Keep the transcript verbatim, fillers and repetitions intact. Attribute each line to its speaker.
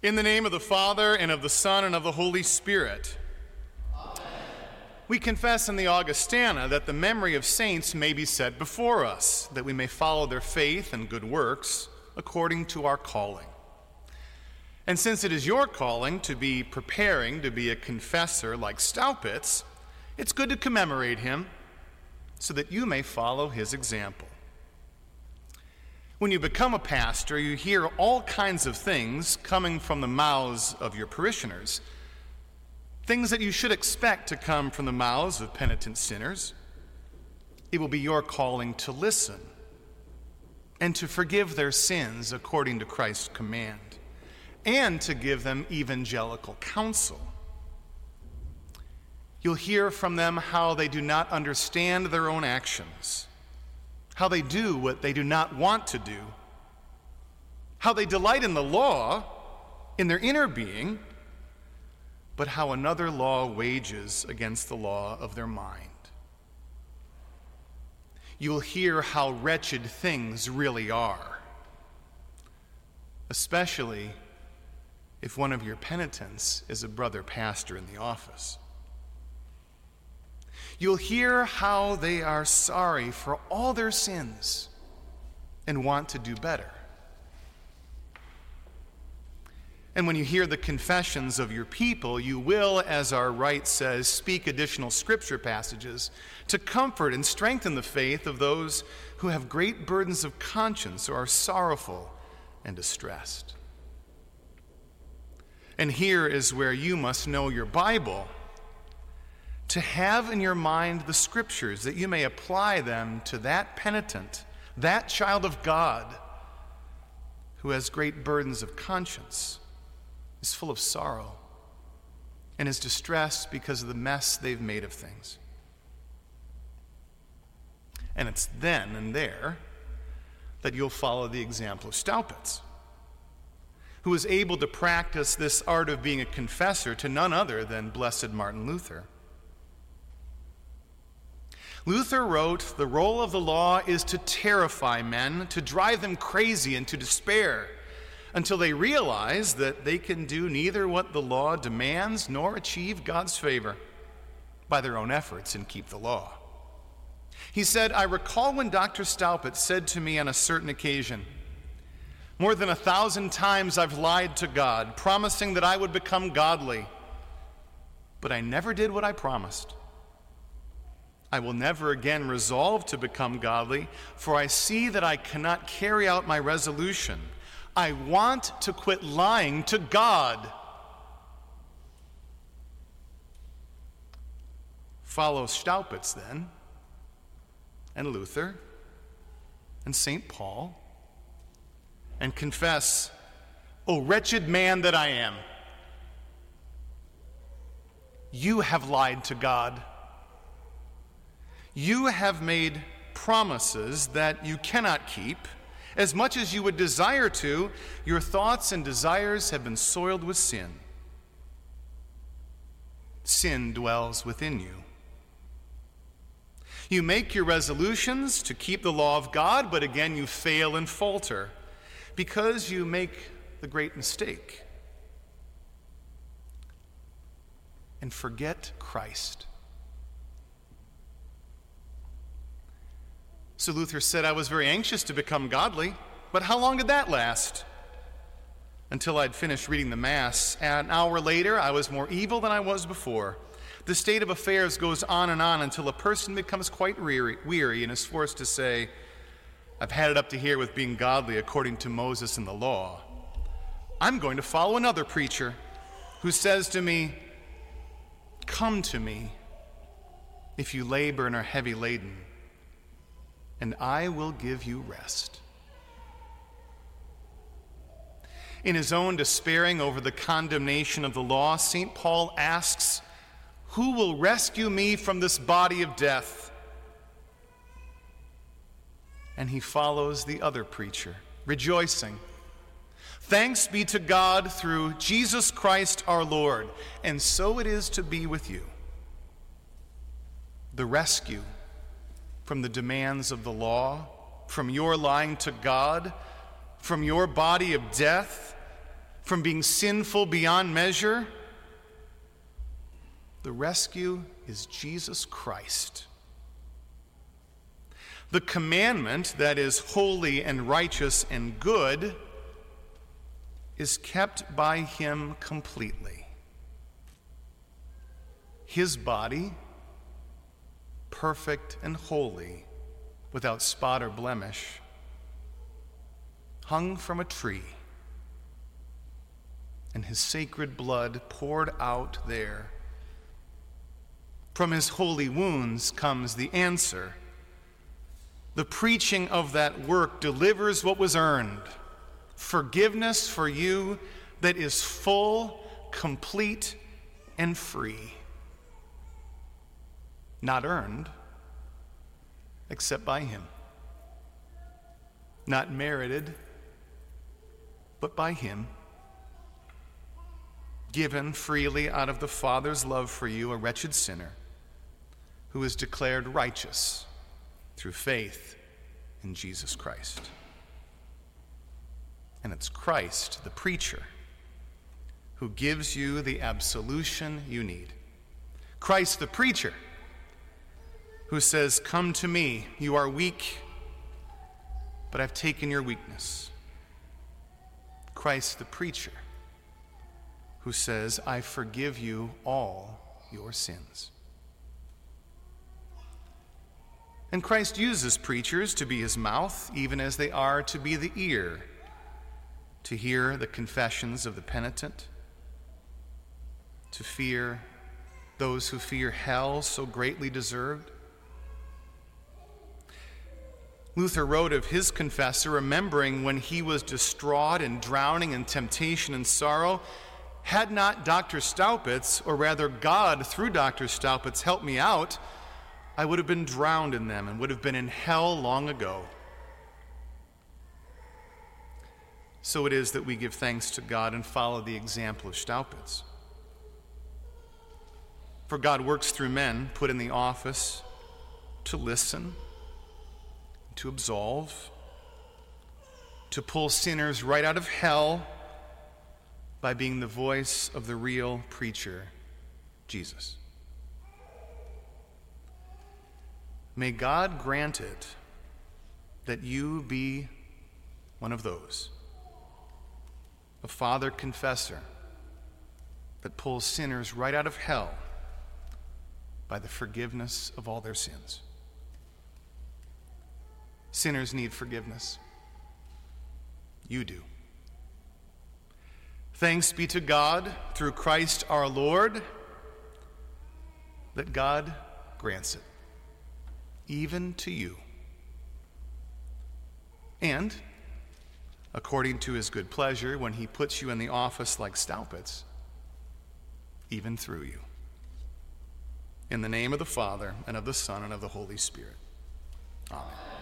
Speaker 1: In the name of the Father, and of the Son, and of the Holy Spirit. Amen. We confess in the Augustana that the memory of saints may be set before us, that we may follow their faith and good works according to our calling. And since it is your calling to be preparing to be a confessor like Staupitz, it's good to commemorate him so that you may follow his example. When you become a pastor, you hear all kinds of things coming from the mouths of your parishioners, things that you should expect to come from the mouths of penitent sinners. It will be your calling to listen and to forgive their sins according to Christ's command, and to give them evangelical counsel. You'll hear from them how they do not understand their own actions, how they do what they do not want to do, how they delight in the law, in their inner being, but how another law wages against the law of their mind. You'll hear how wretched things really are, especially if one of your penitents is a brother pastor in the office. You'll hear how they are sorry for all their sins and want to do better. And when you hear the confessions of your people, you will, as our rite says, speak additional scripture passages to comfort and strengthen the faith of those who have great burdens of conscience or are sorrowful and distressed. And here is where you must know your Bible, to have in your mind the scriptures, that you may apply them to that penitent, that child of God, who has great burdens of conscience, is full of sorrow, and is distressed because of the mess they've made of things. And it's then and there that you'll follow the example of Staupitz, who was able to practice this art of being a confessor to none other than Blessed Martin Luther. Luther wrote, "The role of the law is to terrify men, to drive them crazy and to despair, until they realize that they can do neither what the law demands nor achieve God's favor by their own efforts and keep the law." He said, "I recall when Doctor Staupitz said to me on a certain occasion, 'More than a thousand times I've lied to God, promising that I would become godly, but I never did what I promised. I will never again resolve to become godly, for I see that I cannot carry out my resolution. I want to quit lying to God.'" Follow Staupitz then, and Luther, and Saint Paul, and confess, "O wretched man that I am, you have lied to God. You have made promises that you cannot keep. As much as you would desire to, your thoughts and desires have been soiled with sin. Sin dwells within you. You make your resolutions to keep the law of God, but again you fail and falter, because you make the great mistake and forget Christ." So Luther said, "I was very anxious to become godly, but how long did that last? Until I'd finished reading the Mass. An hour later, I was more evil than I was before. The state of affairs goes on and on until a person becomes quite weary, weary and is forced to say, 'I've had it up to here with being godly according to Moses and the law. I'm going to follow another preacher who says to me, "Come to me if you labor and are heavy laden, and I will give you rest." In his own despairing over the condemnation of the law, Saint Paul asks, "Who will rescue me from this body of death?" And he follows the other preacher, rejoicing, "Thanks be to God through Jesus Christ our Lord." And so it is to be with you. The rescue from the demands of the law, from your lying to God, from your body of death, from being sinful beyond measure. The rescue is Jesus Christ. The commandment that is holy and righteous and good is kept by him completely. His body, perfect and holy, without spot or blemish, hung from a tree, and his sacred blood poured out there. From his holy wounds comes the answer. The preaching of that work delivers what was earned, forgiveness for you that is full, complete, and free. Not earned, except by him. Not merited, but by him. Given freely out of the Father's love for you, a wretched sinner, who is declared righteous through faith in Jesus Christ. And it's Christ, the preacher, who gives you the absolution you need. Christ, the preacher, who says, "Come to me, you are weak, but I've taken your weakness." Christ, the preacher, who says, "I forgive you all your sins." And Christ uses preachers to be his mouth, even as they are to be the ear, to hear the confessions of the penitent, to fear those who fear hell so greatly deserved. Luther wrote of his confessor, remembering when he was distraught and drowning in temptation and sorrow, "Had not Doctor Staupitz, or rather God through Doctor Staupitz, helped me out, I would have been drowned in them and would have been in hell long ago." So it is that we give thanks to God and follow the example of Staupitz. For God works through men put in the office to listen, to absolve, to pull sinners right out of hell by being the voice of the real preacher, Jesus. May God grant it that you be one of those, a father confessor that pulls sinners right out of hell by the forgiveness of all their sins. Sinners need forgiveness. You do. Thanks be to God through Christ our Lord, that God grants it, even to you. And, according to his good pleasure, when he puts you in the office like Staupitz, even through you. In the name of the Father, and of the Son, and of the Holy Spirit. Amen.